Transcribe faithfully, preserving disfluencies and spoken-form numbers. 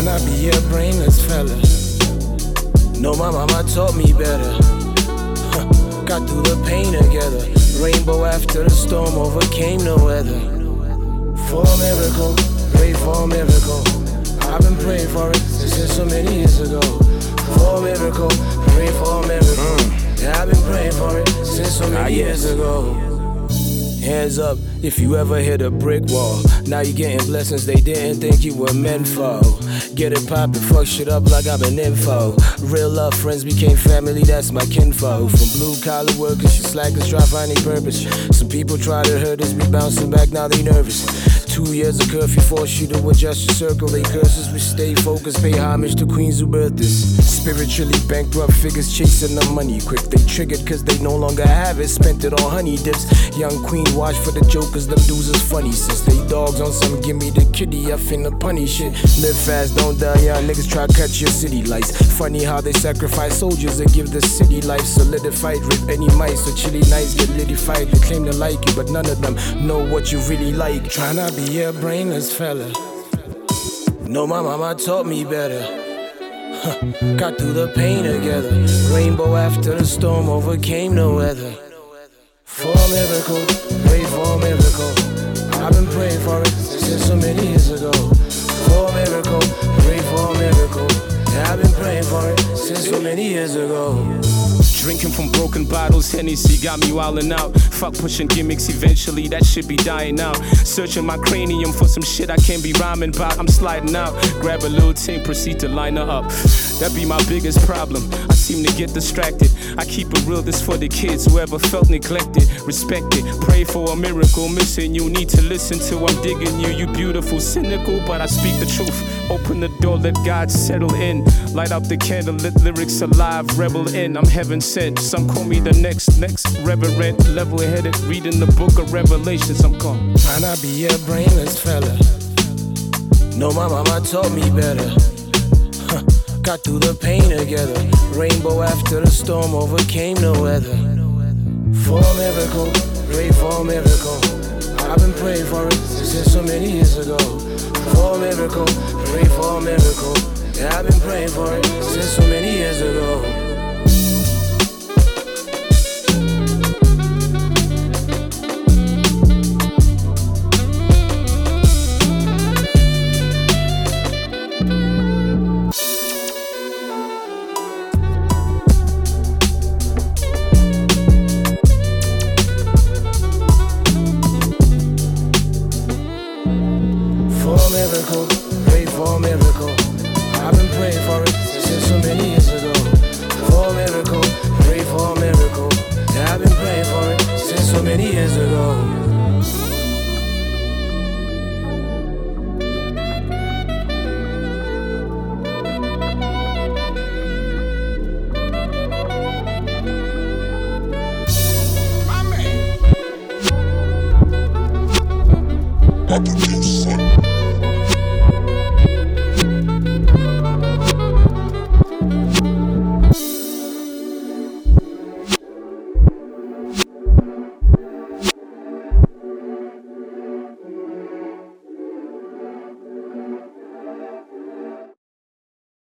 Tryna be a brainless fella. No, my mama taught me better. Huh. Got through the pain together. Rainbow after the storm, overcame the weather. For a miracle, pray for a miracle. I've been praying for it since so many years ago. For a miracle, pray for a miracle. Mm. Yeah, I've been praying for it since so many ah, years yes. ago. Hands up if you ever hit a brick wall. Now you getting blessings they didn't think you were meant for. Get it poppin', fuck shit up like I'm an info. Real love friends became family, that's my kinfo. From blue collar workers to slackers, try finding purpose. Some people try to hurt us, we bouncing back, now they nervous. Two years of curfew force you to adjust your circle. They curses, we stay focused, pay homage to queens who birthed us. Spiritually bankrupt figures chasing the money quick. They triggered cause they no longer have it, spent it on honey dips. Young queen watch for the jokers, them dudes is funny. Since they dogs on some give me the kitty, I finna punny shit. Live fast, don't die young, niggas try cut your city lights. Funny how they sacrifice soldiers and give the city life. Solidified, rip any mice, so chilly nights get litified. They claim to like you, but none of them know what you really like. Tryna be a brainless fella. No, my mama taught me better. Huh. Got through the pain together. Rainbow after the storm, overcame the weather. For a miracle, pray for a miracle. I've been praying for it since so many years ago. For a miracle, pray for a miracle. Yeah, I've been praying for it since so many years ago. Drinking from broken bottles, Hennessy got me wildin' out. Fuck pushing gimmicks, eventually that shit be dying out. Searching my cranium for some shit I can't be rhyming about. I'm sliding out, grab a little team, proceed to line her up. That be my biggest problem, I seem to get distracted. I keep it real, this for the kids, whoever felt neglected. Respect it, pray for a miracle. Missing you, need to listen to, I'm digging you. You beautiful, cynical, but I speak the truth. Open the door, let God settle in. Light up the candle, let lyrics alive, rebel in. I'm heaven sent, some call me the next, next reverend. Level-headed, reading the book of Revelations, I'm called. Tryna be a brainless fella. No, my mama taught me better. Huh. Got through the pain together. Rainbow after the storm, overcame the weather. For a miracle, pray for a miracle. I've been praying for it since so many years ago. For a miracle, pray for a miracle. Yeah, I've been praying for it since so many years ago. For a miracle, pray for a miracle. I've been praying for it since so many years ago. For a miracle, pray for a miracle. Yeah, I've been praying for it since so many years ago. My man.